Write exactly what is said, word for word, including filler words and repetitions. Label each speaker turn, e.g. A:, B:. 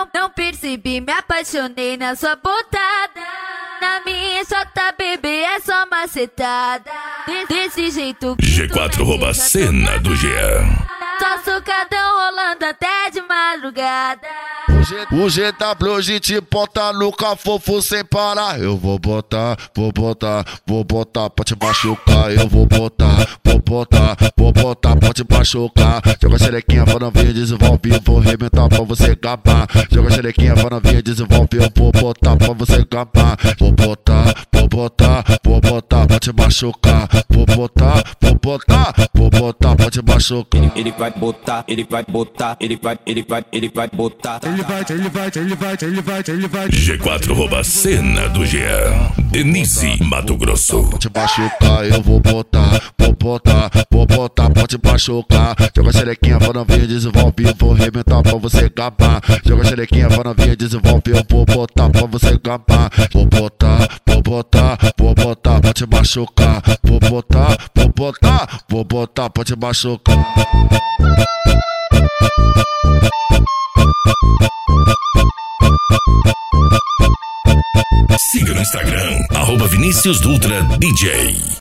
A: não percebi, me apaixonei na sua botada. Na minha chota, bebê, é só macetada. De desse jeito que
B: G quatro rouba a cena do Jean.
A: só socadão rolando até de madrugada.
C: O G W G te bota no cafofo sem parar. Eu vou botar, vou botar, vou botar pra te machucar. Eu vou botar, vou botar, vou botar pra te machucar. Joga a xerequinha, vai novinha, desenvolve. Eu vou arrebentar pra você gabar. Joga a xerequinha, vai novinha, desenvolve. Eu vou botar pra você gabar. Vou botar, vou botar, vou botar pra te machucar. Vou botar, vou botar, vou botar pra te machucar.
D: Ele, ele vai botar, ele vai botar, ele vai, ele vai, ele vai botar.
E: Ele vai, ele vai, ele vai, ele vai, ele vai.
B: G quatro rouba a cena do Jean. Denise, Mato Grosso.
C: Pra te machucar, eu vou botar, vou botar, vou botar pra te machucar. Joga a xerequinha, vai novinha, desenvolve. Eu vou arrebentar pra você gabar. Joga a xerequinha, vai novinha, desenvolve. Eu vou botar pra você gabar. Vou botar, vou botar, vou botar pra te machucar. Vou botar, vou botar, vou botar pra te machucar.
B: Siga no Instagram, arroba Vinícius Dutra D J.